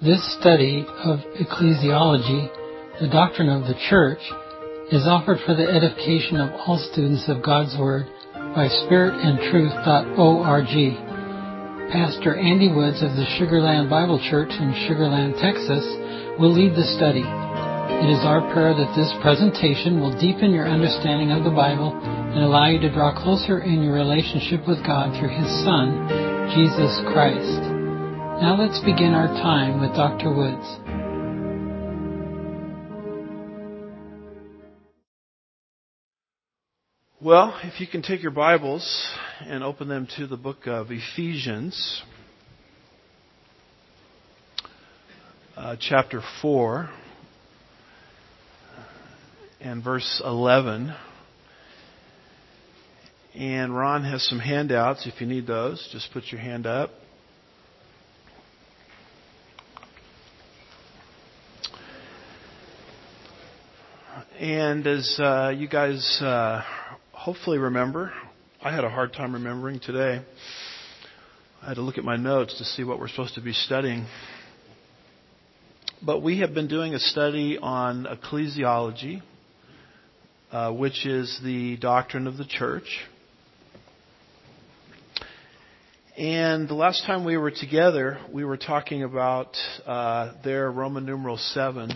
This study of ecclesiology, the doctrine of the Church, is offered for the edification of all students of God's Word by spiritandtruth.org. Pastor Andy Woods of the Sugar Land Bible Church in Sugar Land, Texas, will lead the study. It is our prayer that this presentation will deepen your understanding of the Bible and allow you to draw closer in your relationship with God through His Son, Jesus Christ. Now let's begin our time with Dr. Woods. Well, if you can take your Bibles and open them to the book of Ephesians, chapter 4, and verse 11. And Ron has some handouts. If you need those, just put your hand up. And as you guys hopefully remember, I had a hard time remembering today. I had to look at my notes to see what we're supposed to be studying. But we have been doing a study on ecclesiology, which is the doctrine of the church. And the last time we were together, we were talking about their Roman numeral 7,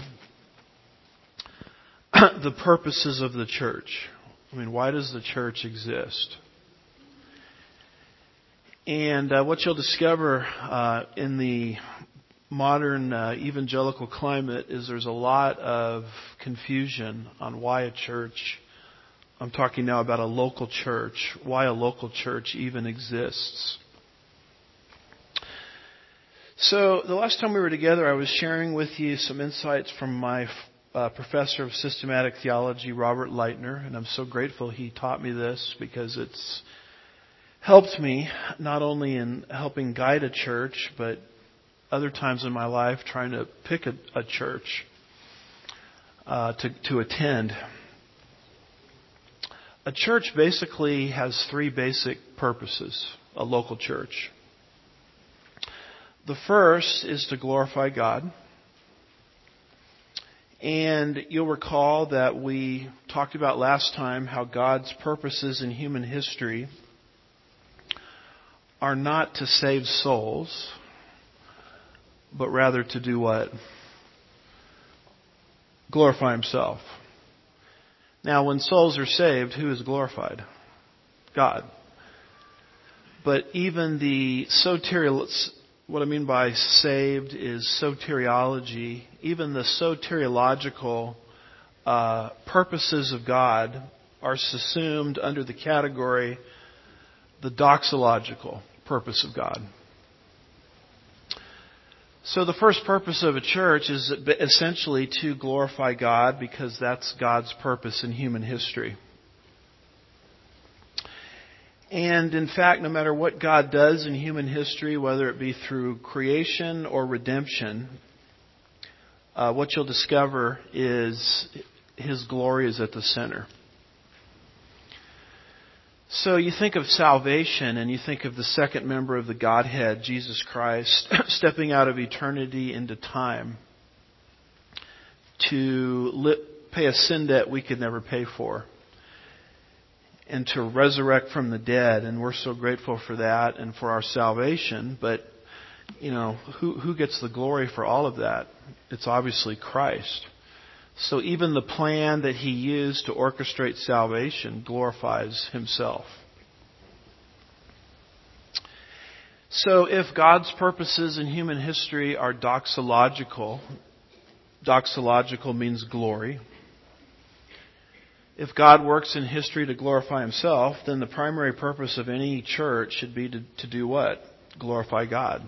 the purposes of the church. I mean, why does the church exist? And what you'll discover in the modern evangelical climate is there's a lot of confusion on why a church, I'm talking now about a local church, why a local church even exists. So the last time we were together, I was sharing with you some insights from my professor of systematic theology, Robert Leitner, and I'm so grateful he taught me this because it's helped me not only in helping guide a church, but other times in my life trying to pick a church to attend. A church basically has three basic purposes, a local church. The first is to glorify God. And you'll recall that we talked about last time how God's purposes in human history are not to save souls, but rather to do what? Glorify Himself. Now, when souls are saved, who is glorified? God. But even the what I mean by saved is soteriology. Even the soteriological purposes of God are subsumed under the category the doxological purpose of God. So the first purpose of a church is essentially to glorify God because that's God's purpose in human history. And in fact, no matter what God does in human history, whether it be through creation or redemption, what you'll discover is His glory is at the center. So you think of salvation and you think of the second member of the Godhead, Jesus Christ, stepping out of eternity into time to pay a sin debt we could never pay for, and to resurrect from the dead, and we're so grateful for that and for our salvation. But, you know, who gets the glory for all of that? It's obviously Christ. So even the plan that He used to orchestrate salvation glorifies Himself. So if God's purposes in human history are doxological means glory. If God works in history to glorify Himself, then the primary purpose of any church should be to do what? Glorify God.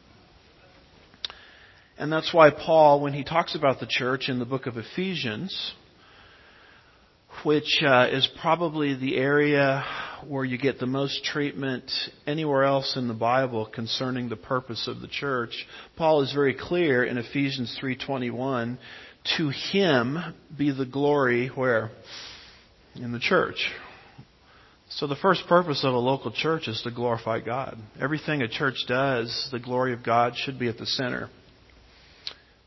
And that's why Paul, when he talks about the church in the book of Ephesians, which is probably the area where you get the most treatment anywhere else in the Bible concerning the purpose of the church, Paul is very clear in Ephesians 3:21, to Him be the glory, where? In the church. So the first purpose of a local church is to glorify God. Everything a church does, the glory of God should be at the center.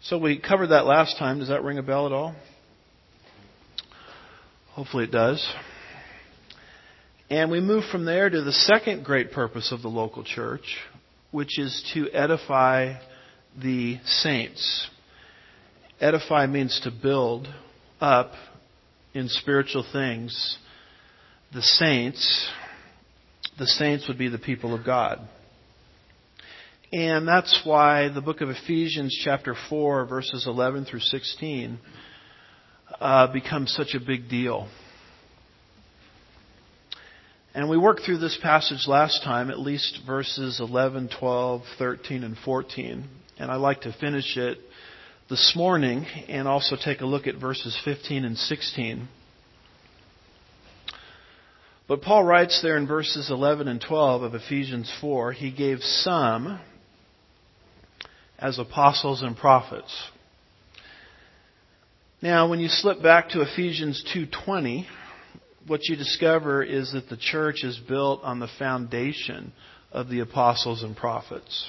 So we covered that last time. Does that ring a bell at all? Hopefully it does. And we move from there to the second great purpose of the local church, which is to edify the saints. Edify means to build up in spiritual things the saints. The saints would be the people of God. And that's why the book of Ephesians chapter 4 verses 11 through 16 becomes such a big deal. And we worked through this passage last time, at least verses 11, 12, 13, and 14. And I'd like to finish it this morning and also take a look at verses 15 and 16. But Paul writes there in verses 11 and 12 of Ephesians 4, he gave some as apostles and prophets. Now, when you slip back to Ephesians 2:20, what you discover is that the church is built on the foundation of the apostles and prophets.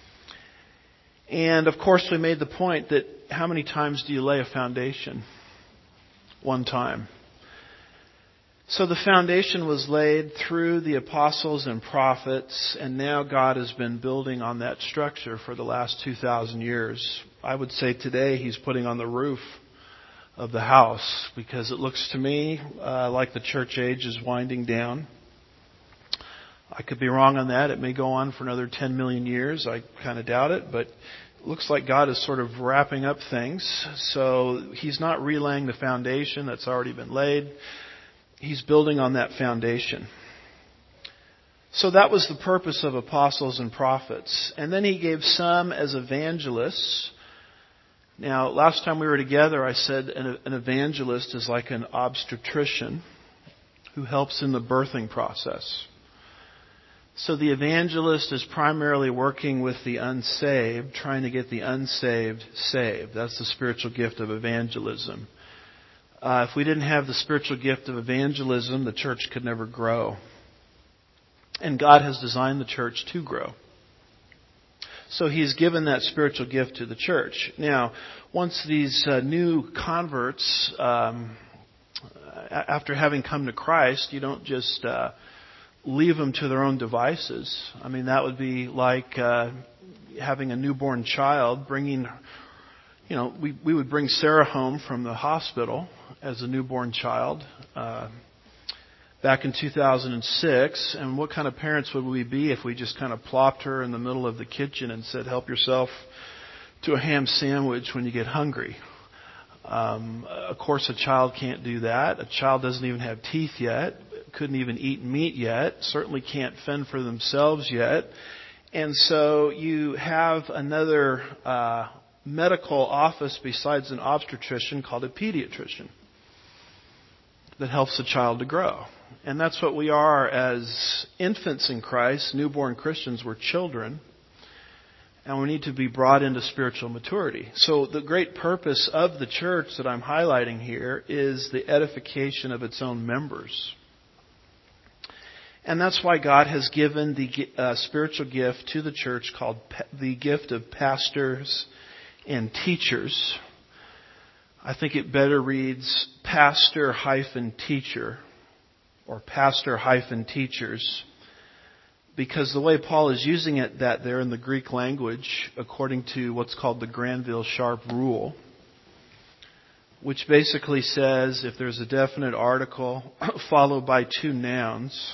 And of course, we made the point that how many times do you lay a foundation? One time. So the foundation was laid through the apostles and prophets, and now God has been building on that structure for the last 2,000 years. I would say today He's putting on the roof of the house, because it looks to me like the church age is winding down. I could be wrong on that. It may go on for another 10 million years. I kind of doubt it, but it looks like God is sort of wrapping up things. So He's not relaying the foundation that's already been laid. He's building on that foundation. So that was the purpose of apostles and prophets. And then He gave some as evangelists. Now, last time we were together, I said an evangelist is like an obstetrician who helps in the birthing process. So the evangelist is primarily working with the unsaved, trying to get the unsaved saved. That's the spiritual gift of evangelism. If we didn't have the spiritual gift of evangelism, the church could never grow. And God has designed the church to grow. So He's given that spiritual gift to the church. Now, once these new converts, after having come to Christ, you don't just leave them to their own devices. I mean, that would be like having a newborn child, bringing, we would bring Sarah home from the hospital as a newborn child back in 2006. And what kind of parents would we be if we just kind of plopped her in the middle of the kitchen and said, help yourself to a ham sandwich when you get hungry? Of course, a child can't do that. A child doesn't even have teeth yet, couldn't even eat meat yet, certainly can't fend for themselves yet. And so you have another medical office besides an obstetrician called a pediatrician that helps the child to grow. And that's what we are as infants in Christ. Newborn Christians, we're children. And we need to be brought into spiritual maturity. So the great purpose of the church that I'm highlighting here is the edification of its own members. And that's why God has given the spiritual gift to the church called the gift of pastors and teachers. I think it better reads pastor-teacher or pastor-teachers, because the way Paul is using it that there in the Greek language, according to what's called the Granville-Sharp rule, which basically says if there's a definite article followed by two nouns,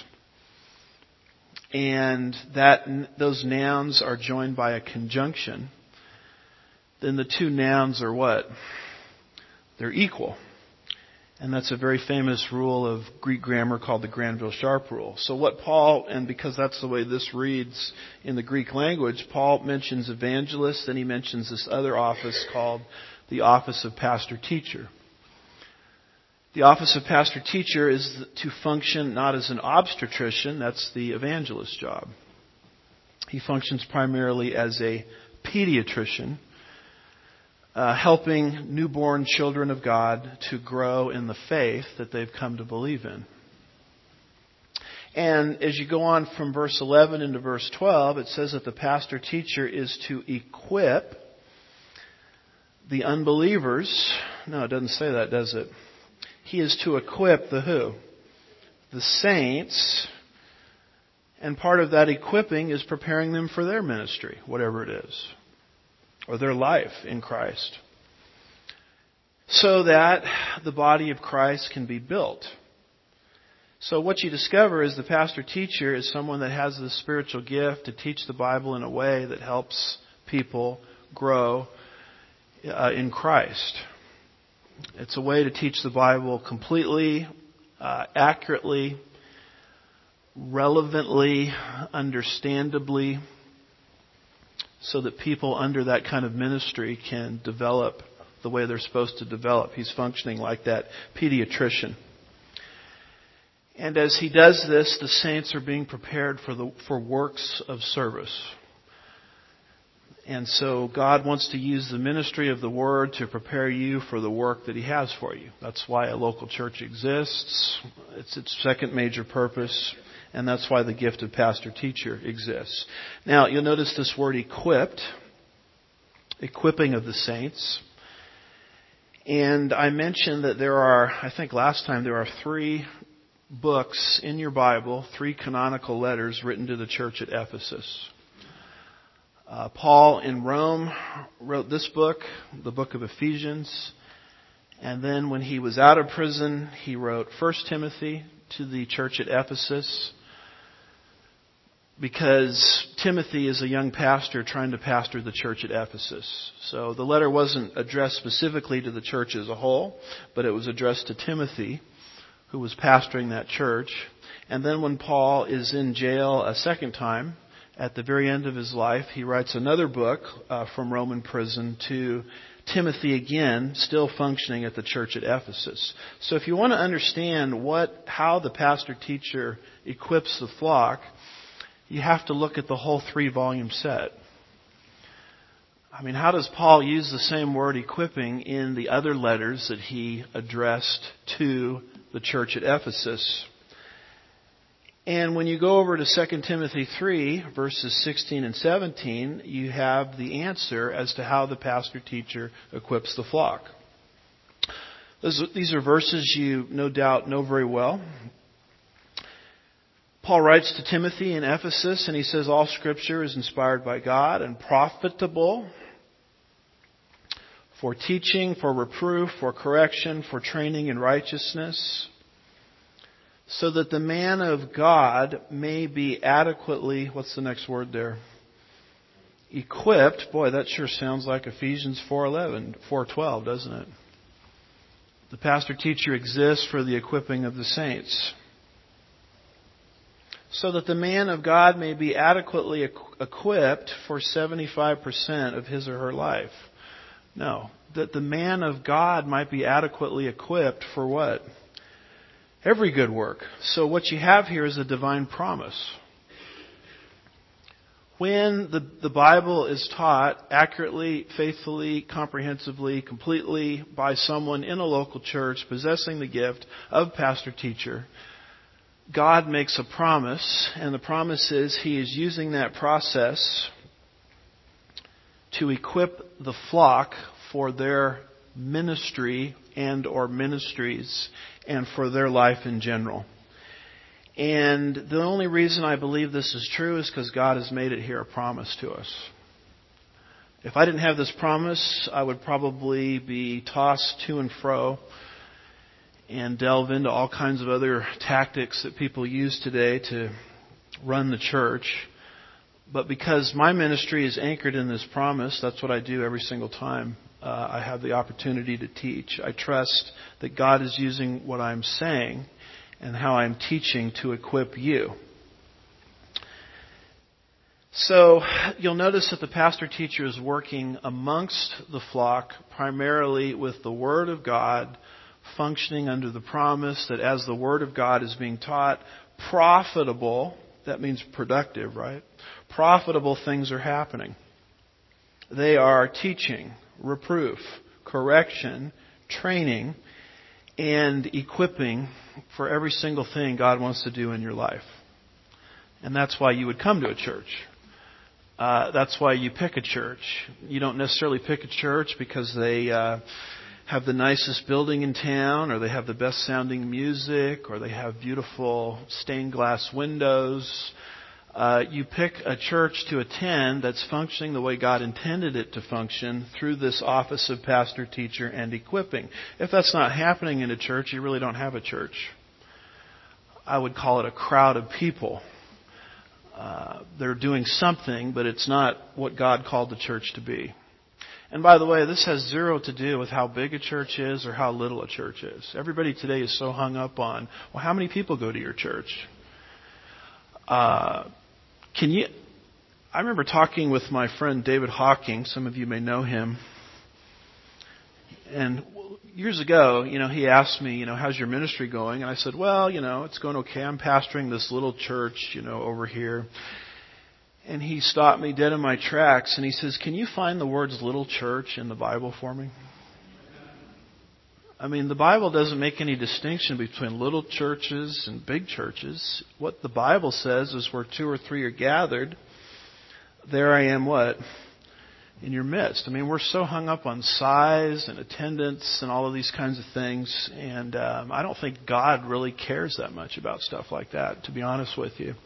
and those nouns are joined by a conjunction, then the two nouns are what? They're equal. And that's a very famous rule of Greek grammar called the Granville-Sharp rule. So what Paul, and because that's the way this reads in the Greek language, Paul mentions evangelist, and he mentions this other office called the office of pastor-teacher. The office of pastor-teacher is to function not as an obstetrician, that's the evangelist's job. He functions primarily as a pediatrician, helping newborn children of God to grow in the faith that they've come to believe in. And as you go on from verse 11 into verse 12, it says that the pastor-teacher is to equip the unbelievers. No, it doesn't say that, does it? He is to equip the who? The saints. And part of that equipping is preparing them for their ministry, whatever it is, or their life in Christ, so that the body of Christ can be built. So what you discover is the pastor-teacher is someone that has the spiritual gift to teach the Bible in a way that helps people grow in Christ. It's a way to teach the Bible completely, accurately, relevantly, understandably, so that people under that kind of ministry can develop the way they're supposed to develop. He's functioning like that pediatrician. And as he does this, the saints are being prepared for works of service. And so God wants to use the ministry of the Word to prepare you for the work that He has for you. That's why a local church exists. It's its second major purpose. And that's why the gift of pastor-teacher exists. Now, you'll notice this word equipped. Equipping of the saints. And I mentioned that there are, I think last time, there are 3 books in your Bible, 3 canonical letters written to the church at Ephesus. Paul in Rome wrote this book, the book of Ephesians. And then when he was out of prison, he wrote 1 Timothy to the church at Ephesus, because Timothy is a young pastor trying to pastor the church at Ephesus. So the letter wasn't addressed specifically to the church as a whole, but it was addressed to Timothy, who was pastoring that church. And then when Paul is in jail a second time, at the very end of his life, he writes another book from Roman prison to Timothy again, still functioning at the church at Ephesus. So if you want to understand how the pastor-teacher equips the flock, you have to look at the whole 3-volume set. I mean, how does Paul use the same word equipping in the other letters that he addressed to the church at Ephesus? And when you go over to 2 Timothy 3, verses 16 and 17, you have the answer as to how the pastor-teacher equips the flock. These are verses you no doubt know very well. Paul writes to Timothy in Ephesus, and he says, all Scripture is inspired by God and profitable for teaching, for reproof, for correction, for training in righteousness, so that the man of God may be adequately, what's the next word there? Equipped. Boy, that sure sounds like Ephesians 4:12, doesn't it? The pastor-teacher exists for the equipping of the saints. So that the man of God may be adequately equipped for 75% of his or her life. No, that the man of God might be adequately equipped for what? Every good work. So what you have here is a divine promise. When the Bible is taught accurately, faithfully, comprehensively, completely by someone in a local church possessing the gift of pastor-teacher, God makes a promise, and the promise is He is using that process to equip the flock for their ministry and or ministries and for their life in general. And the only reason I believe this is true is because God has made it here a promise to us. If I didn't have this promise, I would probably be tossed to and fro and delve into all kinds of other tactics that people use today to run the church. But because my ministry is anchored in this promise, that's what I do every single time I have the opportunity to teach. I trust that God is using what I'm saying and how I'm teaching to equip you. So you'll notice that the pastor-teacher is working amongst the flock primarily with the Word of God, functioning under the promise that as the Word of God is being taught, profitable, that means productive, right? Profitable things are happening. They are teaching, reproof, correction, training, and equipping for every single thing God wants to do in your life. And that's why you would come to a church. That's why you pick a church. You don't necessarily pick a church because they have the nicest building in town, or they have the best sounding music, or they have beautiful stained glass windows. You pick a church to attend that's functioning the way God intended it to function through this office of pastor, teacher, and equipping. If that's not happening in a church, you really don't have a church. I would call it a crowd of people. They're doing something, but it's not what God called the church to be. And by the way, this has zero to do with how big a church is or how little a church is. Everybody today is so hung up on, well, how many people go to your church? I remember talking with my friend David Hawking. Some of you may know him. And years ago, he asked me, how's your ministry going? And I said, well, it's going okay. I'm pastoring this little church, over here. And he stopped me dead in my tracks and he says, can you find the words little church in the Bible for me? I mean, the Bible doesn't make any distinction between little churches and big churches. What the Bible says is where 2 or 3 are gathered, there I am what? In your midst. I mean, we're so hung up on size and attendance and all of these kinds of things. And I don't think God really cares that much about stuff like that, to be honest with you.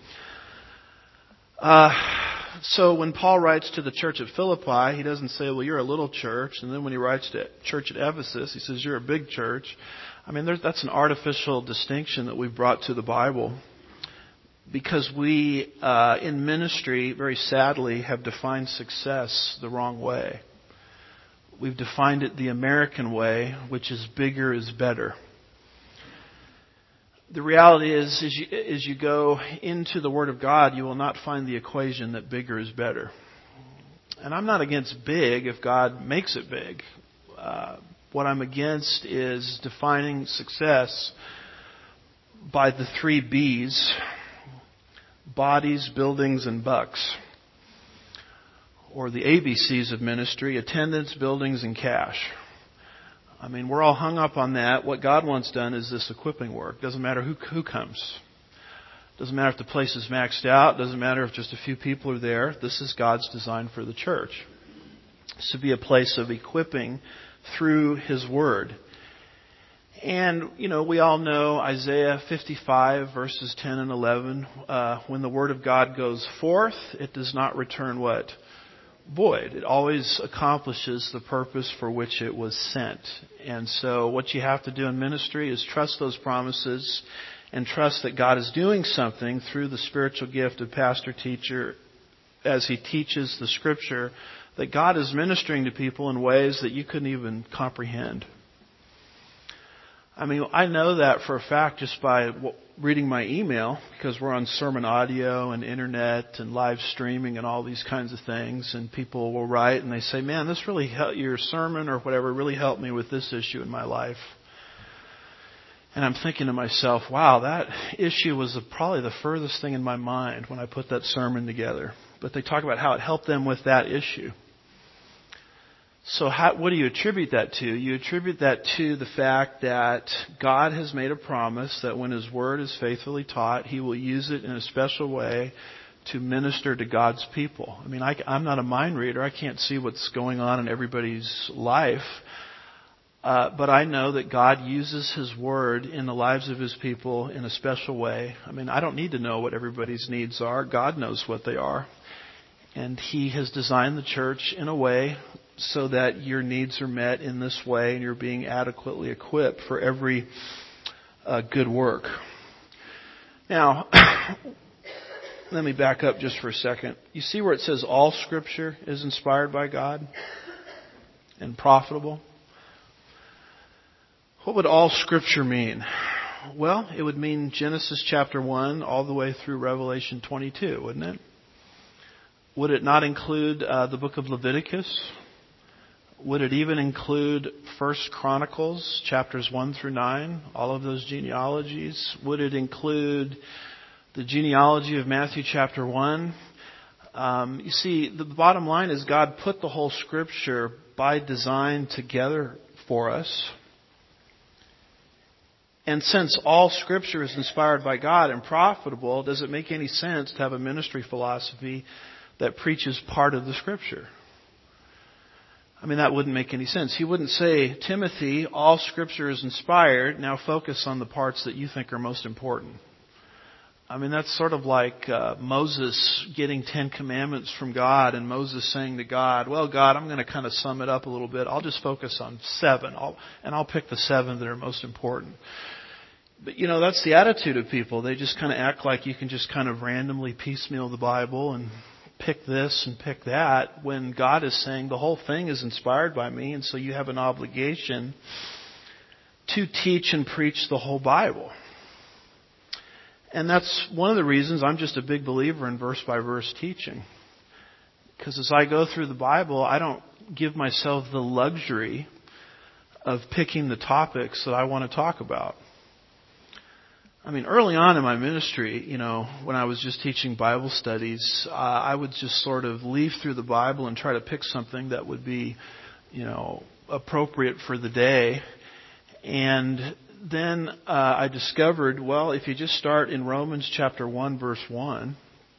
So when Paul writes to the church at Philippi, he doesn't say, well, you're a little church. And then when he writes to church at Ephesus, he says, you're a big church. I mean, that's an artificial distinction that we've brought to the Bible. Because we, in ministry, very sadly, have defined success the wrong way. We've defined it the American way, which is bigger is better. The reality is, as you go into the Word of God, you will not find the equation that bigger is better. And I'm not against big if God makes it big. What I'm against is defining success by the 3 B's: bodies, buildings, and bucks. Or the ABCs of ministry: attendance, buildings, and cash. I mean, we're all hung up on that. What God wants done is this equipping work. Doesn't matter who comes. Doesn't matter if the place is maxed out. Doesn't matter if just a few people are there. This is God's design for the church. It's to be a place of equipping through His Word. And, we all know Isaiah 55 verses 10 and 11. When the Word of God goes forth, it does not return what? Void. It always accomplishes the purpose for which it was sent. And so what you have to do in ministry is trust those promises and trust that God is doing something through the spiritual gift of pastor teacher as he teaches the Scripture, that God is ministering to people in ways that you couldn't even comprehend. I mean, I know that for a fact just by reading my email, because we're on sermon audio and internet and live streaming and all these kinds of things. And people will write and they say, man, this really helped, your sermon or whatever really helped me with this issue in my life. And I'm thinking to myself, wow, that issue was probably the furthest thing in my mind when I put that sermon together. But they talk about how it helped them with that issue. So what do you attribute that to? You attribute that to the fact that God has made a promise that when His Word is faithfully taught, He will use it in a special way to minister to God's people. I mean, I'm not a mind reader. I can't see what's going on in everybody's life. But I know that God uses His Word in the lives of His people in a special way. I mean, I don't need to know what everybody's needs are. God knows what they are. And He has designed the church in a way so that your needs are met in this way and you're being adequately equipped for every good work. Now, let me back up just for a second. You see where it says all Scripture is inspired by God and profitable? What would all Scripture mean? Well, it would mean Genesis chapter 1 all the way through Revelation 22, wouldn't it? Would it not include the book of Leviticus? Would it even include 1 Chronicles, chapters 1 through 9, all of those genealogies? Would it include the genealogy of Matthew chapter 1? You see, the bottom line is God put the whole Scripture by design together for us. And since all Scripture is inspired by God and profitable, does it make any sense to have a ministry philosophy that preaches part of the Scripture. I mean, that wouldn't make any sense. He wouldn't say, Timothy, all Scripture is inspired. Now focus on the parts that you think are most important. I mean, that's sort of like Moses getting 10 commandments from God and Moses saying to God, well, God, I'm going to kind of sum it up a little bit. I'll just focus on 7, and I'll pick the 7 that are most important. But, that's the attitude of people. They just kind of act like you can just kind of randomly piecemeal the Bible and pick this and pick that, when God is saying the whole thing is inspired by me, and so you have an obligation to teach and preach the whole Bible. And that's one of the reasons I'm just a big believer in verse-by-verse teaching. Because as I go through the Bible, I don't give myself the luxury of picking the topics that I want to talk about. I mean, early on in my ministry, when I was just teaching Bible studies, I would just sort of leaf through the Bible and try to pick something that would be, appropriate for the day. And then I discovered, well, if you just start in Romans chapter 1, verse 1,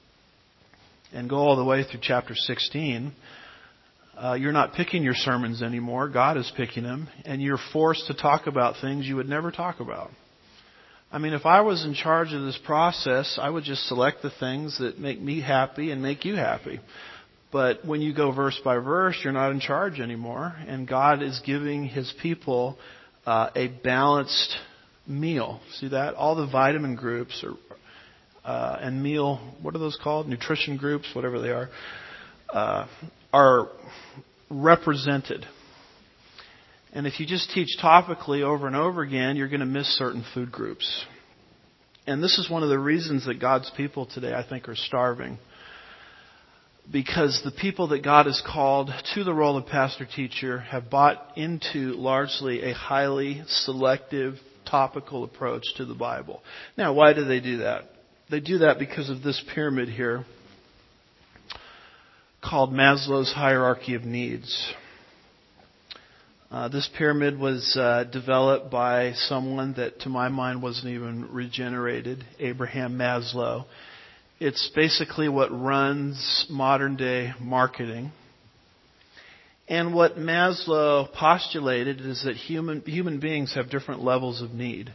and go all the way through chapter 16, you're not picking your sermons anymore. God is picking them, and you're forced to talk about things you would never talk about. I mean, if I was in charge of this process, I would just select the things that make me happy and make you happy. But when you go verse by verse, you're not in charge anymore. And God is giving His people a balanced meal. See that? All the vitamin groups and meal, what are those called? Nutrition groups, whatever they are represented. And if you just teach topically over and over again, you're going to miss certain food groups. And this is one of the reasons that God's people today, I think, are starving. Because the people that God has called to the role of pastor-teacher have bought into largely a highly selective, topical approach to the Bible. Now, why do they do that? They do that because of this pyramid here called Maslow's hierarchy of needs. This pyramid was developed by someone that, to my mind, wasn't even regenerated, Abraham Maslow. It's basically what runs modern-day marketing. And what Maslow postulated is that human beings have different levels of need.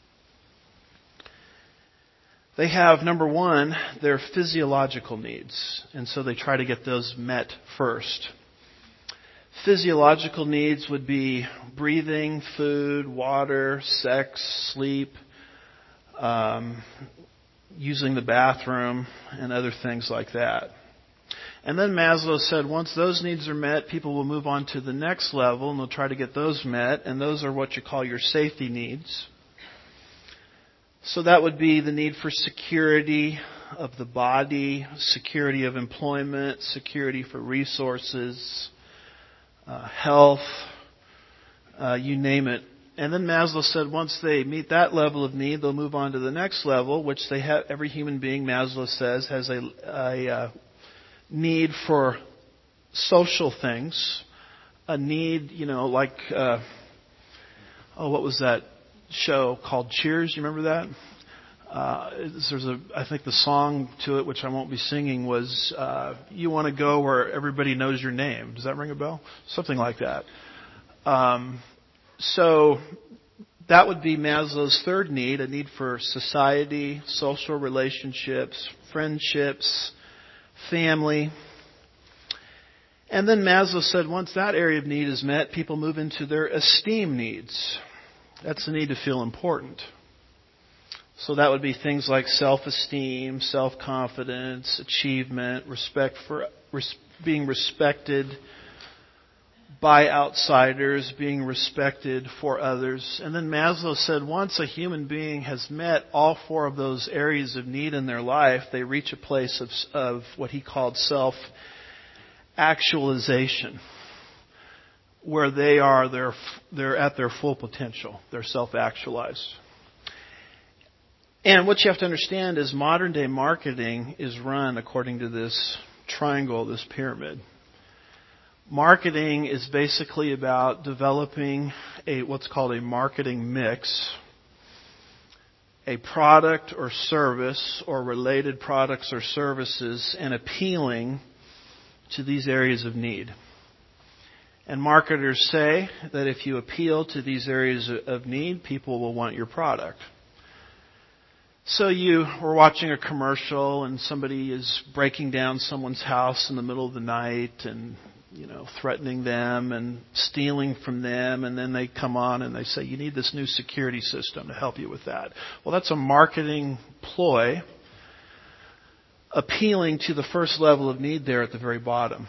They have, number one, their physiological needs, and so they try to get those met first. Physiological needs would be breathing, food, water, sex, sleep, using the bathroom, and other things like that. And then Maslow said once those needs are met, people will move on to the next level, and they'll try to get those met, and those are what you call your safety needs. So that would be the need for security of the body, security of employment, security for resources, health, you name it. And then Maslow said once they meet that level of need, they'll move on to the next level, which they have. Every human being, Maslow says, has a need for social things, a need, like what was that show called Cheers? You remember that? I think the song to it, which I won't be singing, was "You Want to Go Where Everybody Knows Your Name." Does that ring a bell? Something like that. So that would be Maslow's third need, a need for society, social relationships, friendships, family. And then Maslow said once that area of need is met, people move into their esteem needs. That's the need to feel important. So that would be things like self-esteem, self-confidence, achievement, respect for being respected by outsiders, being respected for others. And then Maslow said once a human being has met all four of those areas of need in their life, they reach a place of what he called self-actualization, where they're at their full potential. They're self-actualized. And what you have to understand is modern day marketing is run according to this triangle, this pyramid. Marketing is basically about developing what's called a marketing mix, a product or service or related products or services, and appealing to these areas of need. And marketers say that if you appeal to these areas of need, people will want your product. So you were watching a commercial and somebody is breaking down someone's house in the middle of the night and, threatening them and stealing from them, and then they come on and they say, you need this new security system to help you with that. Well, that's a marketing ploy appealing to the first level of need there at the very bottom.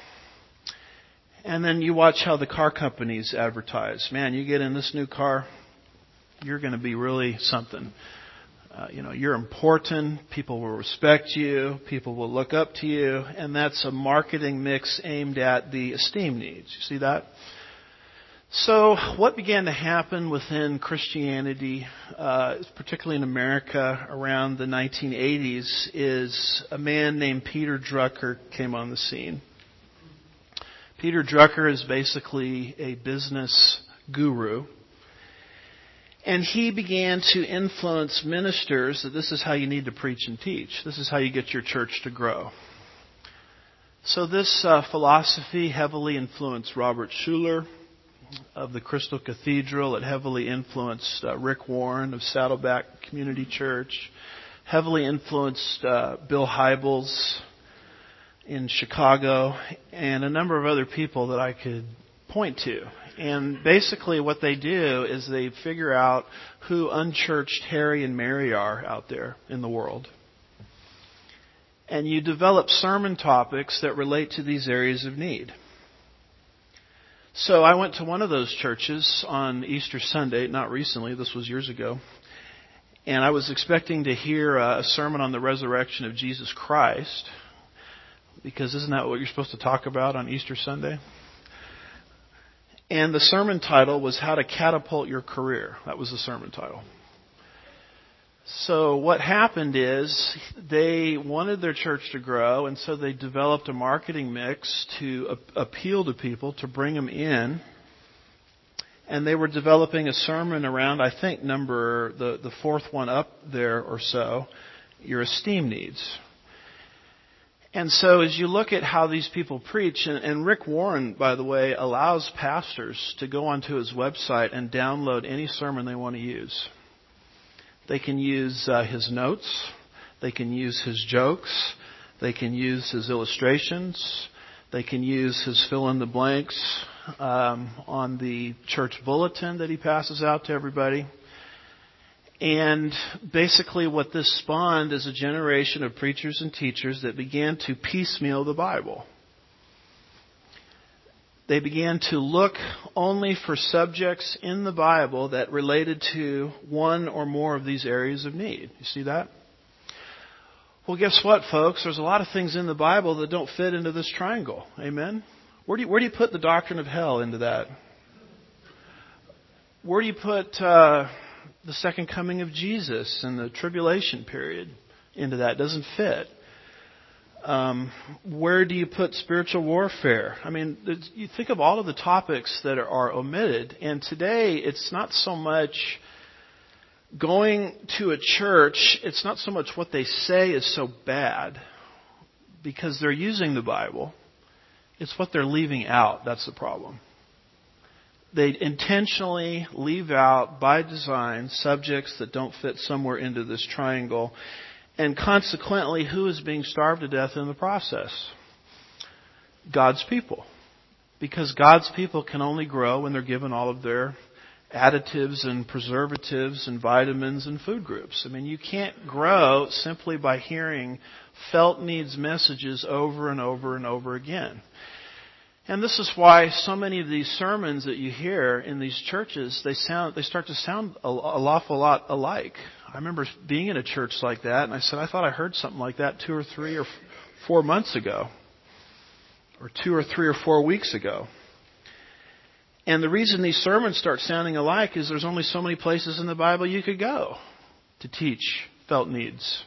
And then you watch how the car companies advertise. Man, you get in this new car, you're going to be really something. You're important. People will respect you. People will look up to you. And that's a marketing mix aimed at the esteem needs. You see that? So what began to happen within Christianity, particularly in America around the 1980s, is a man named Peter Drucker came on the scene. Peter Drucker is basically a business guru. And he began to influence ministers that this is how you need to preach and teach. This is how you get your church to grow. So this philosophy heavily influenced Robert Schuller of the Crystal Cathedral. It heavily influenced Rick Warren of Saddleback Community Church. Heavily influenced Bill Hybels in Chicago, and a number of other people that I could point to. And basically what they do is they figure out who unchurched Harry and Mary are out there in the world. And you develop sermon topics that relate to these areas of need. So I went to one of those churches on Easter Sunday, not recently, this was years ago. And I was expecting to hear a sermon on the resurrection of Jesus Christ. Because isn't that what you're supposed to talk about on Easter Sunday? And the sermon title was How to Catapult Your Career. That was the sermon title. So what happened is they wanted their church to grow, and so they developed a marketing mix to appeal to people, to bring them in. And they were developing a sermon around, I think, the fourth one up there or so, your esteem needs. And so as you look at how these people preach, and Rick Warren, by the way, allows pastors to go onto his website and download any sermon they want to use. They can use his notes. They can use his jokes. They can use his illustrations. They can use his fill-in-the-blanks on the church bulletin that he passes out to everybody. And basically what this spawned is a generation of preachers and teachers that began to piecemeal the Bible. They began to look only for subjects in the Bible that related to one or more of these areas of need. You see that? Well, guess what, folks? There's a lot of things in the Bible that don't fit into this triangle. Amen? Where do you put the doctrine of hell into that? Where do you put the second coming of Jesus and the tribulation period into that? It doesn't fit. Where do you put spiritual warfare? I mean, you think of all of the topics that are omitted, and today it's not so much going to a church, it's not so much what they say is so bad because they're using the Bible. It's what they're leaving out. That's the problem. They intentionally leave out, by design, subjects that don't fit somewhere into this triangle. And consequently, who is being starved to death in the process? God's people. Because God's people can only grow when they're given all of their additives and preservatives and vitamins and food groups. I mean, you can't grow simply by hearing felt needs messages over and over and over again. And this is why so many of these sermons that you hear in these churches, they start to sound an awful lot alike. I remember being in a church like that, and I said, I thought I heard something like that 2 or 3 or 4 months ago, or 2 or 3 or 4 weeks ago. And the reason these sermons start sounding alike is there's only so many places in the Bible you could go to teach felt needs.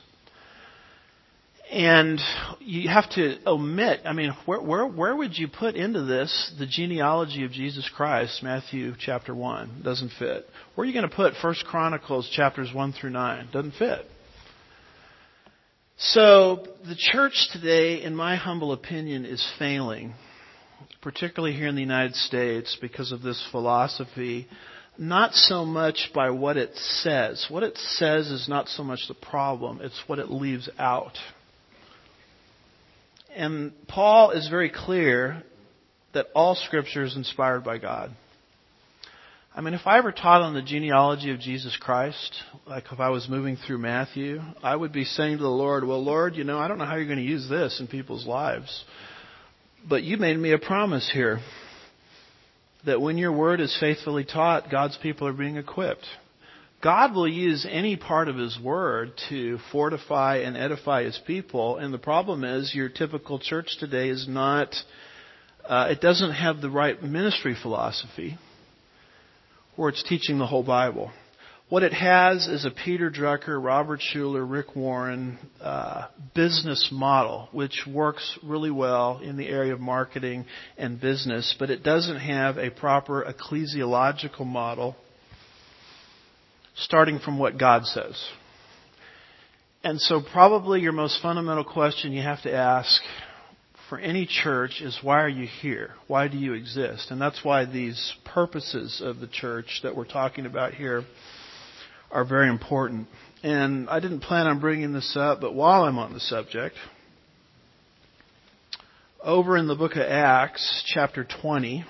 And you have to omit, I mean, where would you put into this the genealogy of Jesus Christ, Matthew chapter 1? Doesn't fit. Where are you going to put 1 Chronicles chapters 1 through 9? Doesn't fit. So the church today, in my humble opinion, is failing, particularly here in the United States, because of this philosophy, not so much by what it says. What it says is not so much the problem, it's what it leaves out. And Paul is very clear that all Scripture is inspired by God. I mean, if I ever taught on the genealogy of Jesus Christ, like if I was moving through Matthew, I would be saying to the Lord, well, Lord, I don't know how you're going to use this in people's lives. But you made me a promise here that when your word is faithfully taught, God's people are being equipped. God will use any part of His word to fortify and edify His people. And the problem is your typical church today is not, it doesn't have the right ministry philosophy where it's teaching the whole Bible. What it has is a Peter Drucker, Robert Schuller, Rick Warren business model, which works really well in the area of marketing and business, but it doesn't have a proper ecclesiological model starting from what God says. And so probably your most fundamental question you have to ask for any church is, why are you here? Why do you exist? And that's why these purposes of the church that we're talking about here are very important. And I didn't plan on bringing this up, but while I'm on the subject, over in the book of Acts, chapter 20,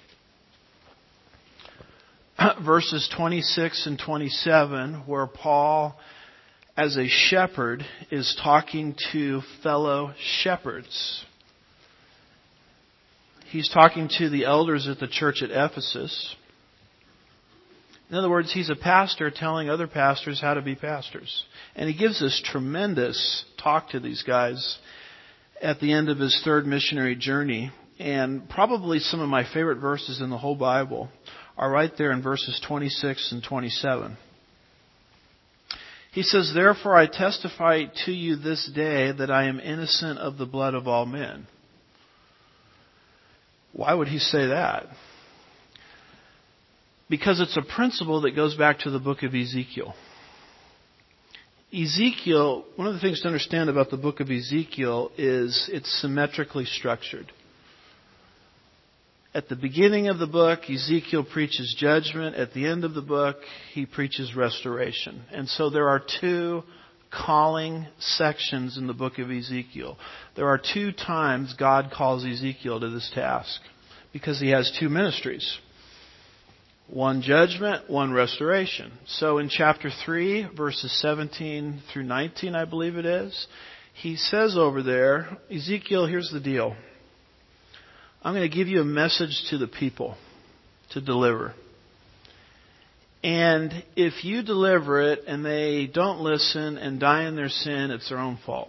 verses 26 and 27, where Paul, as a shepherd, is talking to fellow shepherds. He's talking to the elders at the church at Ephesus. In other words, he's a pastor telling other pastors how to be pastors. And he gives this tremendous talk to these guys at the end of his third missionary journey. And probably some of my favorite verses in the whole Bible are right there in verses 26 and 27. He says, "Therefore I testify to you this day that I am innocent of the blood of all men." Why would he say that? Because it's a principle that goes back to the book of Ezekiel. Ezekiel, one of the things to understand about the book of Ezekiel is it's symmetrically structured. At the beginning of the book, Ezekiel preaches judgment. At the end of the book, he preaches restoration. And so there are two calling sections in the book of Ezekiel. There are two times God calls Ezekiel to this task because he has two ministries. One judgment, one restoration. So in chapter 3, verses 17 through 19, I believe it is, he says over there, Ezekiel, here's the deal. I'm going to give you a message to the people to deliver. And if you deliver it and they don't listen and die in their sin, it's their own fault.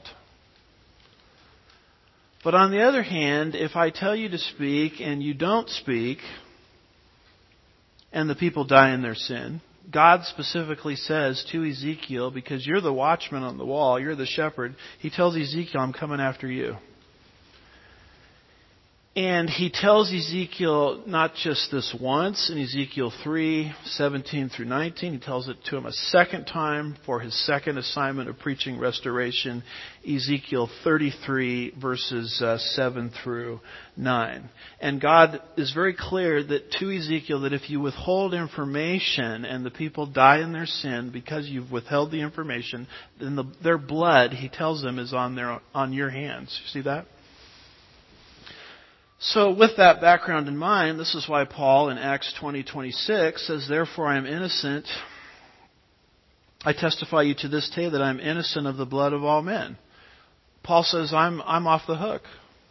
But on the other hand, if I tell you to speak and you don't speak, and the people die in their sin, God specifically says to Ezekiel, because you're the watchman on the wall, you're the shepherd, he tells Ezekiel, I'm coming after you. And he tells Ezekiel not just this once in Ezekiel 3, 17 through 19. He tells it to him a second time for his second assignment of preaching restoration, Ezekiel 33, verses 7 through 9. And God is very clear that to Ezekiel that if you withhold information and the people die in their sin because you've withheld the information, then their blood, he tells them, is on your hands. You see that? So with that background in mind, this is why Paul in Acts 20:26 says, "Therefore I am innocent. I testify you to this day that I am innocent of the blood of all men." Paul says, I'm off the hook.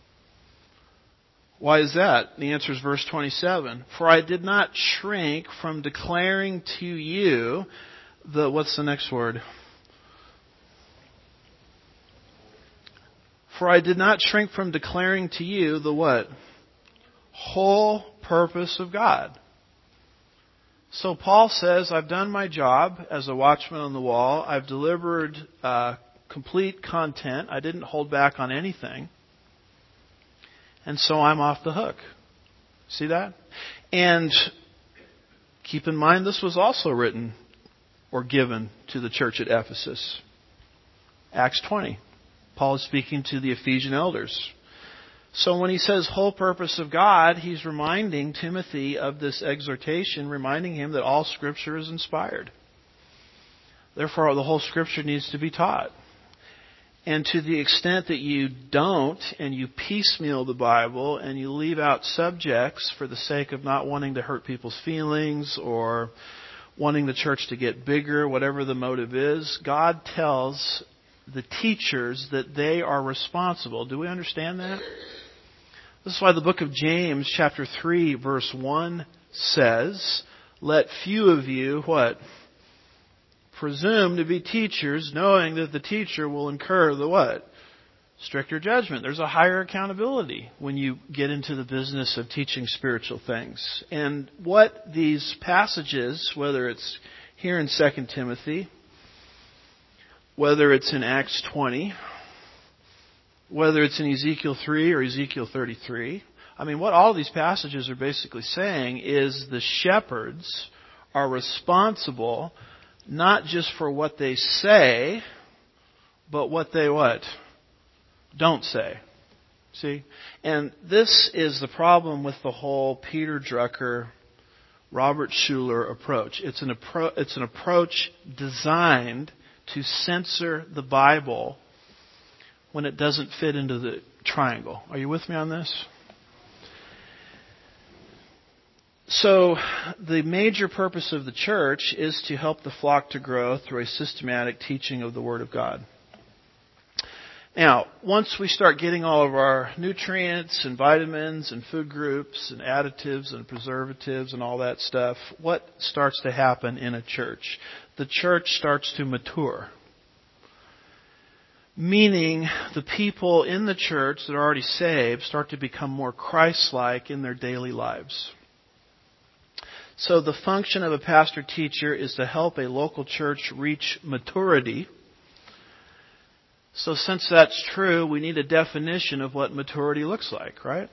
Why is that? The answer is verse 27. "For I did not shrink from declaring to you what's the next word? For I did not shrink from declaring to you the what? Whole purpose of God." So Paul says, I've done my job as a watchman on the wall. I've delivered complete content. I didn't hold back on anything. And so I'm off the hook. See that? And keep in mind, this was also written or given to the church at Ephesus. Acts 20. Paul is speaking to the Ephesian elders. So when he says whole purpose of God, he's reminding Timothy of this exhortation, reminding him that all Scripture is inspired. Therefore, the whole Scripture needs to be taught. And to the extent that you don't, and you piecemeal the Bible, and you leave out subjects for the sake of not wanting to hurt people's feelings or wanting the church to get bigger, whatever the motive is, God tells the teachers that they are responsible. Do we understand that? This is why the book of James, chapter 3, verse 1 says, "Let few of you," what? "Presume to be teachers, knowing that the teacher will incur the what? Stricter judgment." There's a higher accountability when you get into the business of teaching spiritual things. And what these passages, whether it's here in 2 Timothy, whether it's in Acts 20, whether it's in Ezekiel 3 or Ezekiel 33, what all these passages are basically saying is the shepherds are responsible not just for what they say, but what they what? Don't say. See? And this is the problem with the whole Peter Drucker, Robert Schuller approach. It's an approach designed to censor the Bible when it doesn't fit into the triangle. Are you with me on this? So, the major purpose of the church is to help the flock to grow through a systematic teaching of the Word of God. Now, once we start getting all of our nutrients and vitamins and food groups and additives and preservatives and all that stuff, what starts to happen in a church? The church starts to mature. Meaning, the people in the church that are already saved start to become more Christ-like in their daily lives. So the function of a pastor-teacher is to help a local church reach maturity. So since that's true, we need a definition of what maturity looks like, right?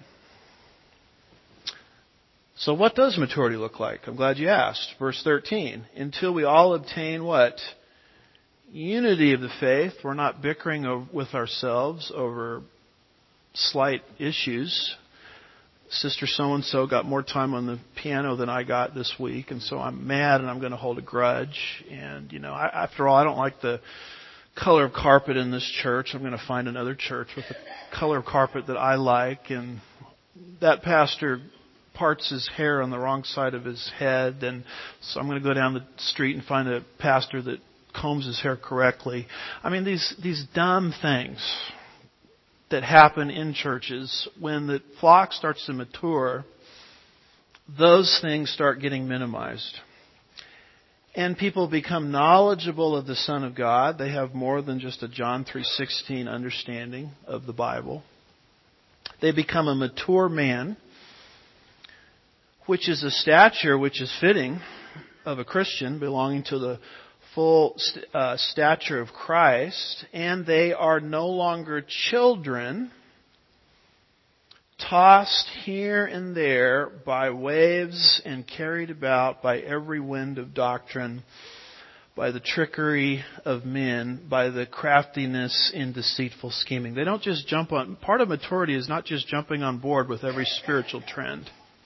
So what does maturity look like? I'm glad you asked. Verse 13. Until we all obtain what? Unity of the faith. We're not bickering with ourselves over slight issues. Sister so-and-so got more time on the piano than I got this week, and so I'm mad and I'm going to hold a grudge. And, after all, I don't like the color of carpet in this church. I'm going to find another church with a color of carpet that I like. And that pastor parts his hair on the wrong side of his head, and so I'm going to go down the street and find a pastor that combs his hair correctly. These dumb things that happen in churches, when the flock starts to mature, those things start getting minimized. And people become knowledgeable of the Son of God. They have more than just a John 3:16 understanding of the Bible. They become a mature man, which is a stature which is fitting of a Christian, belonging to the full stature of Christ, and they are no longer children, tossed here and there by waves and carried about by every wind of doctrine, by the trickery of men, by the craftiness in deceitful scheming. They don't just jump on. Part of maturity is not just jumping on board with every spiritual trend.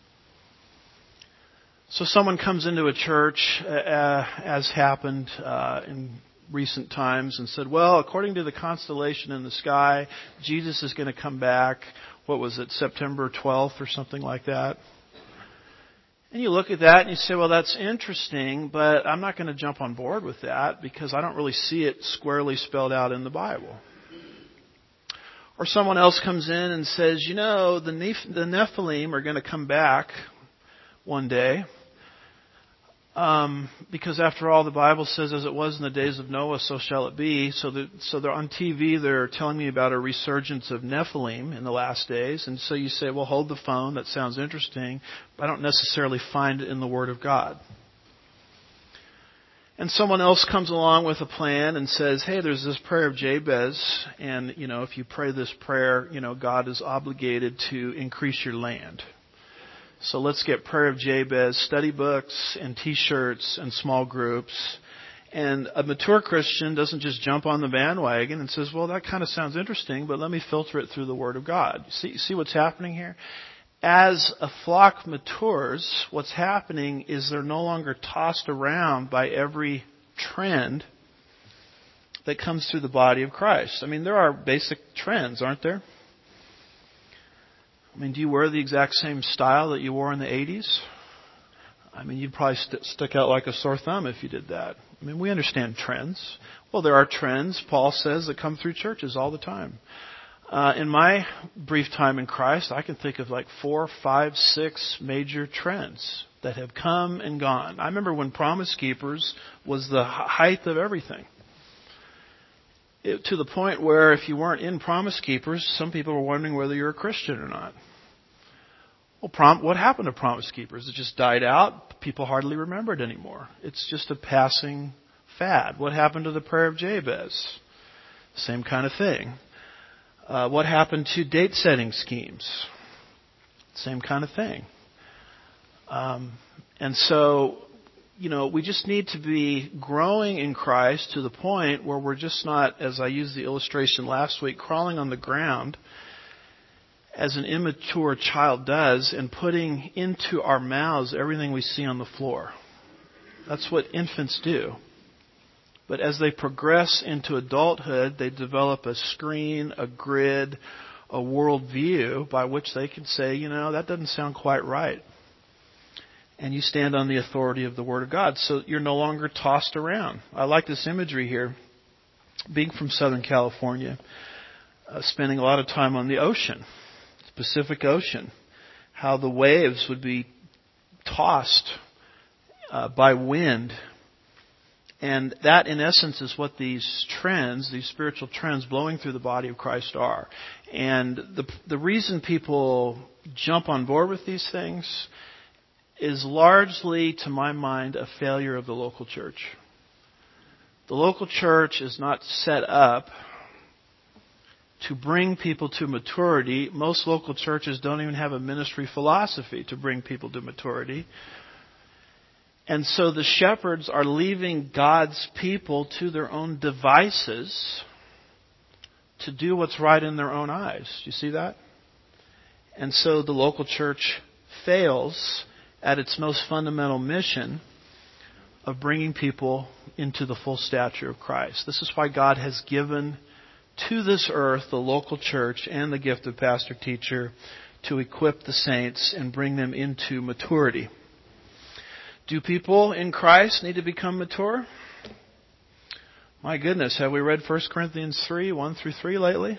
So someone comes into a church, as happened in recent times, and said, well, according to the constellation in the sky, Jesus is going to come back, what was it, September 12th or something like that? And you look at that and you say, well, that's interesting, but I'm not going to jump on board with that because I don't really see it squarely spelled out in the Bible. Or someone else comes in and says, the Nephilim are going to come back one day. Because after all, the Bible says, as it was in the days of Noah, so shall it be. So they're on TV, they're telling me about a resurgence of Nephilim in the last days. And so you say, well, hold the phone. That sounds interesting. But I don't necessarily find it in the Word of God. And someone else comes along with a plan and says, hey, there's this prayer of Jabez. And, if you pray this prayer, God is obligated to increase your land. So let's get Prayer of Jabez study books and T-shirts and small groups. And a mature Christian doesn't just jump on the bandwagon and says, well, that kind of sounds interesting, but let me filter it through the Word of God. See what's happening here? As a flock matures, what's happening is they're no longer tossed around by every trend that comes through the body of Christ. I mean, there are basic trends, aren't there? I mean, do you wear the exact same style that you wore in the 80s? I mean, you'd probably stick out like a sore thumb if you did that. I mean, we understand trends. Well, there are trends, Paul says, that come through churches all the time. In my brief time in Christ, I can think of like 4, 5, 6 major trends that have come and gone. I remember when Promise Keepers was the height of everything. To the point where if you weren't in Promise Keepers, some people were wondering whether you're a Christian or not. Well, what happened to Promise Keepers? It just died out. People hardly remember it anymore. It's just a passing fad. What happened to the prayer of Jabez? Same kind of thing. What happened to date setting schemes? Same kind of thing. And so, we just need to be growing in Christ to the point where we're just not, as I used the illustration last week, crawling on the ground as an immature child does and putting into our mouths everything we see on the floor. That's what infants do. But as they progress into adulthood, they develop a screen, a grid, a worldview by which they can say, that doesn't sound quite right. And you stand on the authority of the Word of God. So you're no longer tossed around. I like this imagery here. Being from Southern California, spending a lot of time on the ocean, Pacific Ocean, how the waves would be tossed by wind. And that, in essence, is what these trends, these spiritual trends blowing through the body of Christ are. And the reason people jump on board with these things is largely, to my mind, a failure of the local church. The local church is not set up to bring people to maturity. Most local churches don't even have a ministry philosophy to bring people to maturity. And so the shepherds are leaving God's people to their own devices to do what's right in their own eyes. Do you see that? And so the local church fails at its most fundamental mission of bringing people into the full stature of Christ. This is why God has given to this earth the local church and the gift of pastor-teacher to equip the saints and bring them into maturity. Do people in Christ need to become mature? My goodness, have we read 1 Corinthians 3, 1 through 3 lately?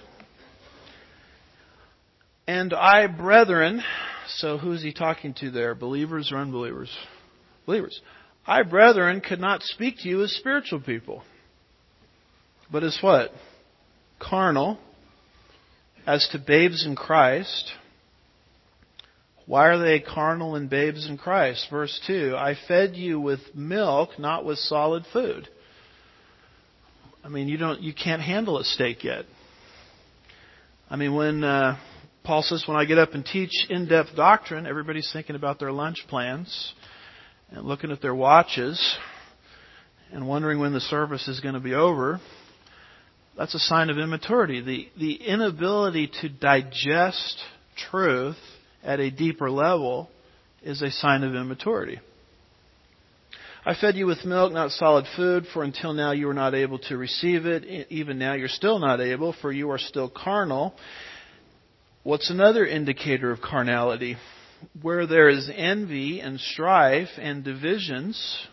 And I, brethren, so who's he talking to there? Believers or unbelievers? Believers. I, brethren, could not speak to you as spiritual people, but as what? Carnal, as to babes in Christ. Why are they carnal and babes in Christ? Verse 2, I fed you with milk, not with solid food. I mean, you can't handle a steak yet. I mean, when Paul says, when I get up and teach in-depth doctrine, everybody's thinking about their lunch plans and looking at their watches and wondering when the service is going to be over. That's a sign of immaturity. The inability to digest truth at a deeper level is a sign of immaturity. I fed you with milk, not solid food, for until now you were not able to receive it. Even now you're still not able, for you are still carnal. What's another indicator of carnality? Where there is envy and strife and divisions.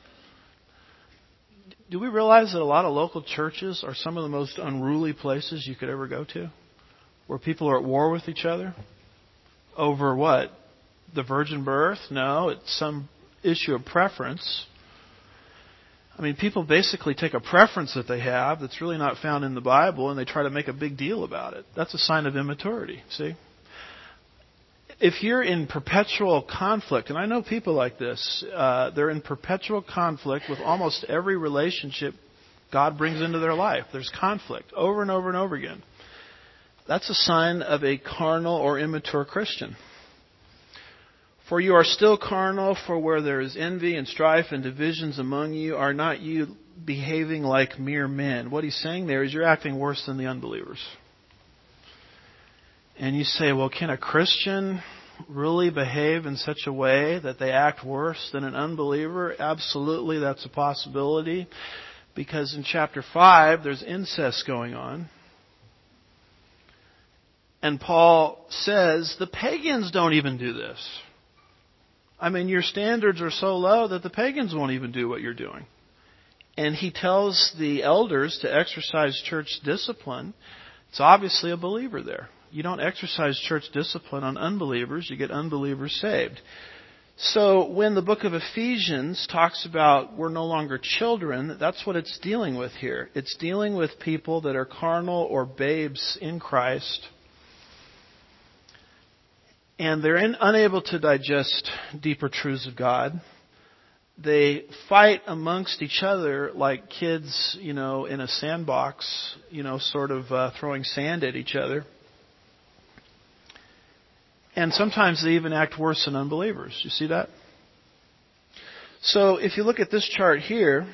Do we realize that a lot of local churches are some of the most unruly places you could ever go to? Where people are at war with each other? Over what? The virgin birth? No, it's some issue of preference. I mean, people basically take a preference that they have that's really not found in the Bible and they try to make a big deal about it. That's a sign of immaturity, see? If you're in perpetual conflict, and I know people like this, they're in perpetual conflict with almost every relationship God brings into their life. There's conflict over and over and over again. That's a sign of a carnal or immature Christian. For you are still carnal, for where there is envy and strife and divisions among you, are not you behaving like mere men. What he's saying there is you're acting worse than the unbelievers. And you say, well, can a Christian really behave in such a way that they act worse than an unbeliever? Absolutely, that's a possibility. Because in chapter 5, there's incest going on. And Paul says, the pagans don't even do this. I mean, your standards are so low that the pagans won't even do what you're doing. And he tells the elders to exercise church discipline. It's obviously a believer there. You don't exercise church discipline on unbelievers, you get unbelievers saved. So when the book of Ephesians talks about we're no longer children, that's what it's dealing with here. It's dealing with people that are carnal or babes in Christ. And they're unable to digest deeper truths of God. They fight amongst each other like kids, in a sandbox, sort of throwing sand at each other. And sometimes they even act worse than unbelievers. You see that? So if you look at this chart here,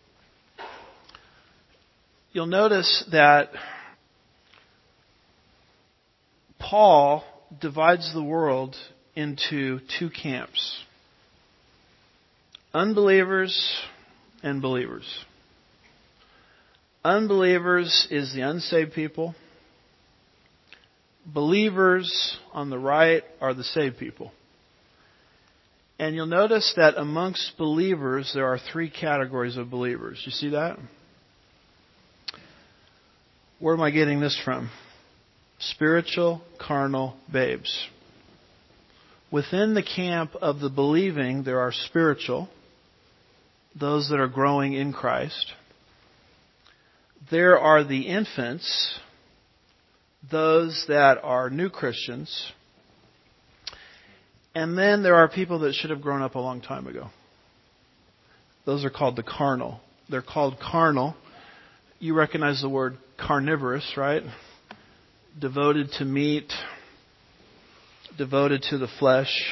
you'll notice that Paul divides the world into two camps. Unbelievers and believers. Unbelievers is the unsaved people. Believers on the right are the saved people. And you'll notice that amongst believers, there are three categories of believers. You see that? Where am I getting this from? Spiritual, carnal babes. Within the camp of the believing, there are spiritual, those that are growing in Christ. There are the infants, those that are new Christians. And then there are people that should have grown up a long time ago. Those are called the carnal. They're called carnal. You recognize the word carnivorous, right? Devoted to meat, devoted to the flesh.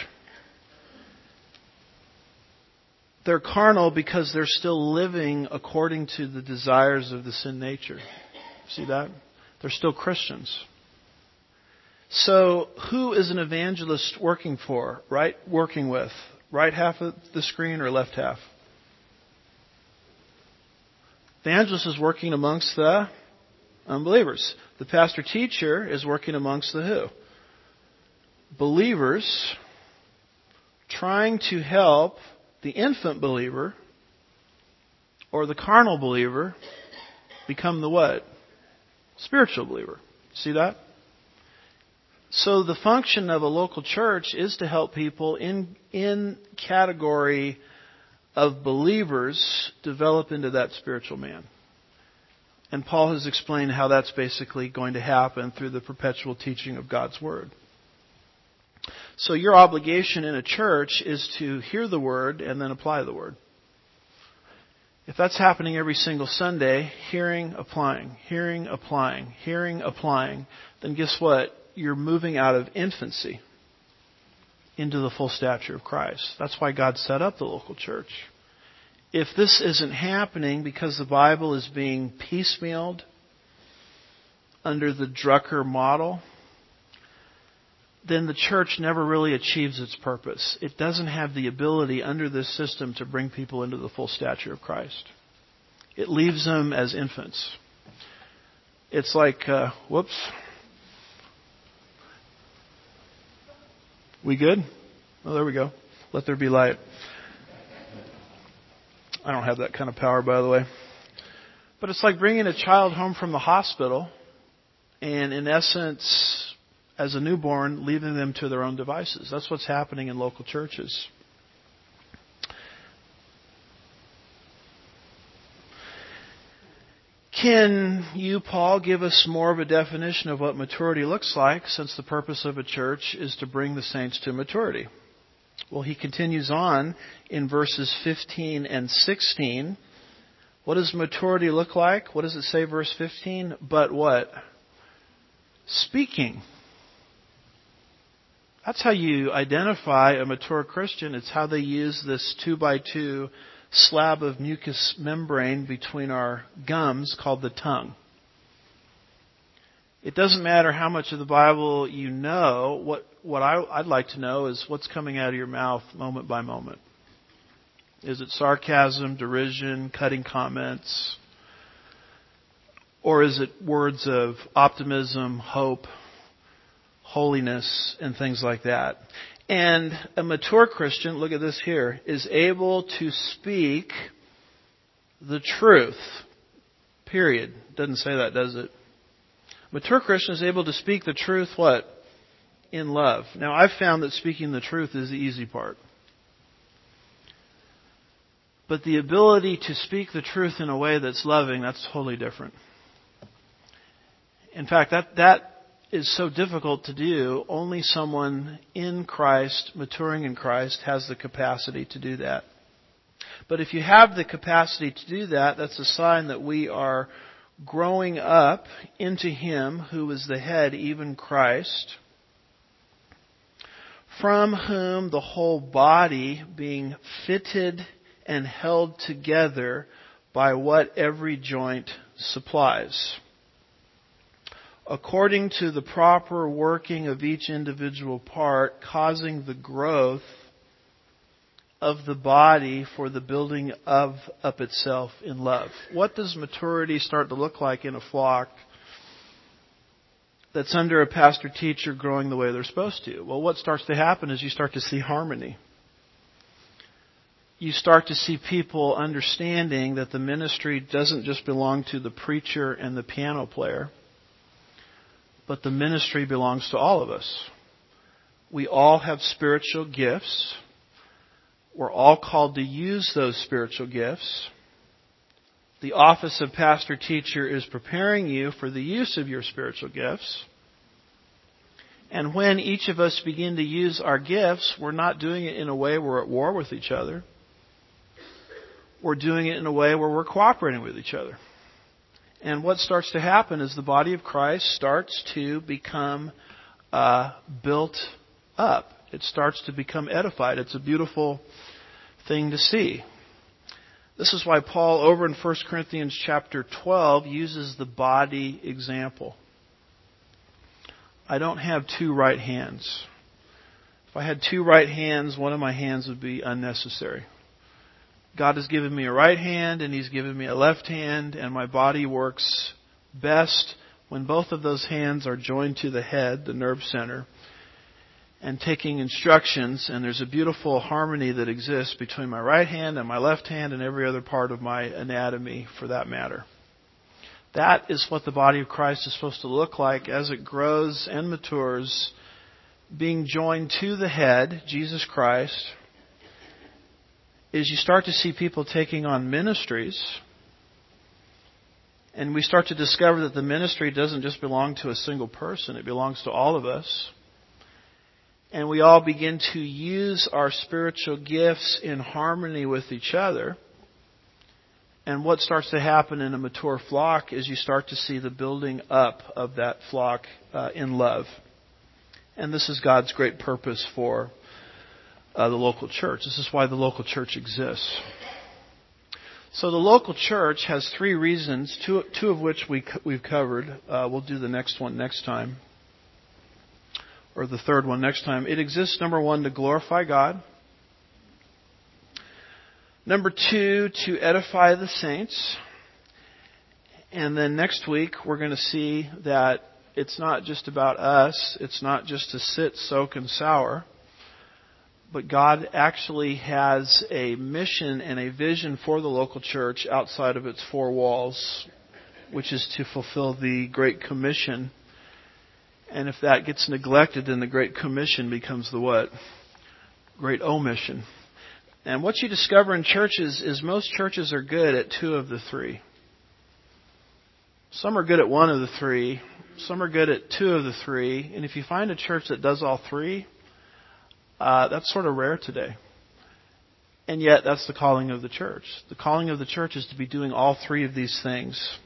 They're carnal because they're still living according to the desires of the sin nature. See that? They're still Christians. So who is an evangelist working for, right? Working with? Right half of the screen or left half? Evangelist is working amongst the unbelievers. The pastor teacher is working amongst the who? Believers, trying to help the infant believer or the carnal believer become the what? Spiritual believer. See that? So the function of a local church is to help people in category of believers develop into that spiritual man. And Paul has explained how that's basically going to happen through the perpetual teaching of God's Word. So your obligation in a church is to hear the Word and then apply the Word. If that's happening every single Sunday, hearing, applying, then guess what? You're moving out of infancy into the full stature of Christ. That's why God set up the local church. If this isn't happening because the Bible is being piecemealed under the Drucker model, then the church never really achieves its purpose. It doesn't have the ability under this system to bring people into the full stature of Christ. It leaves them as infants. It's like, We good? Oh, there we go. Let there be light. I don't have that kind of power, by the way. But it's like bringing a child home from the hospital and, in essence, as a newborn, leaving them to their own devices. That's what's happening in local churches. Can you, Paul, give us more of a definition of what maturity looks like, since the purpose of a church is to bring the saints to maturity? Well, he continues on in verses 15 and 16. What does maturity look like? What does it say, verse 15? But what? Speaking. That's how you identify a mature Christian. It's how they use this 2x2 slab of mucous membrane between our gums called the tongue. It doesn't matter how much of the Bible you know. What I'd like to know is what's coming out of your mouth moment by moment. Is it sarcasm, derision, cutting comments? Or is it words of optimism, hope, holiness, and things like that? And a mature Christian, look at this here, is able to speak the truth. Period. Doesn't say that, does it? Mature Christian is able to speak the truth, what? In love. Now, I've found that speaking the truth is the easy part. But the ability to speak the truth in a way that's loving, that's totally different. In fact, that is so difficult to do. Only someone in Christ, maturing in Christ, has the capacity to do that. But if you have the capacity to do that, that's a sign that we are growing up into Him who is the head, even Christ, from whom the whole body, being fitted and held together by what every joint supplies, according to the proper working of each individual part, causing the growth of the body for the building up itself in love. What does maturity start to look like in a flock that's under a pastor-teacher growing the way they're supposed to? Well, what starts to happen is you start to see harmony. You start to see people understanding that the ministry doesn't just belong to the preacher and the piano player, but the ministry belongs to all of us. We all have spiritual gifts. We're all called to use those spiritual gifts. The office of pastor-teacher is preparing you for the use of your spiritual gifts. And when each of us begin to use our gifts, we're not doing it in a way we're at war with each other. We're doing it in a way where we're cooperating with each other. And what starts to happen is the body of Christ starts to become built up. It starts to become edified. It's a beautiful thing to see. This is why Paul, over in 1 Corinthians chapter 12, uses the body example. I don't have two right hands. If I had two right hands, one of my hands would be unnecessary. God has given me a right hand and He's given me a left hand, and my body works best when both of those hands are joined to the head, the nerve center, and taking instructions. And there's a beautiful harmony that exists between my right hand and my left hand and every other part of my anatomy for that matter. That is what the body of Christ is supposed to look like as it grows and matures, being joined to the head, Jesus Christ. Is you start to see people taking on ministries, and we start to discover that the ministry doesn't just belong to a single person, it belongs to all of us. And we all begin to use our spiritual gifts in harmony with each other. And what starts to happen in a mature flock is you start to see the building up of that flock in love. And this is God's great purpose for the local church. This is why the local church exists. So the local church has three reasons, two of which we've covered. We'll do the next one next time, or the third one next time. It exists, number one, to glorify God. Number two, to edify the saints. And then next week, we're going to see that it's not just about us. It's not just to sit, soak, and sour. But God actually has a mission and a vision for the local church outside of its four walls, which is to fulfill the Great Commission. And if that gets neglected, then the Great Commission becomes the what? Great Omission. And what you discover in churches is most churches are good at two of the three. Some are good at one of the three. Some are good at two of the three. And if you find a church that does all three, that's sort of rare today. And yet, that's the calling of the church. The calling of the church is to be doing all three of these things.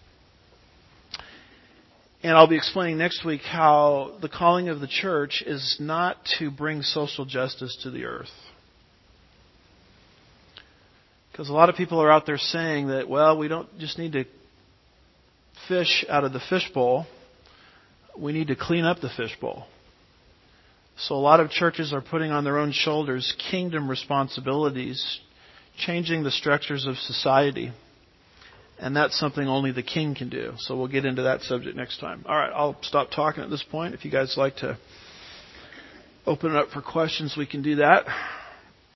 And I'll be explaining next week how the calling of the church is not to bring social justice to the earth. Because a lot of people are out there saying that, well, we don't just need to fish out of the fishbowl. We need to clean up the fishbowl. So a lot of churches are putting on their own shoulders kingdom responsibilities, changing the structures of society. And that's something only the king can do. So we'll get into that subject next time. All right, I'll stop talking at this point. If you guys like to open it up for questions, we can do that.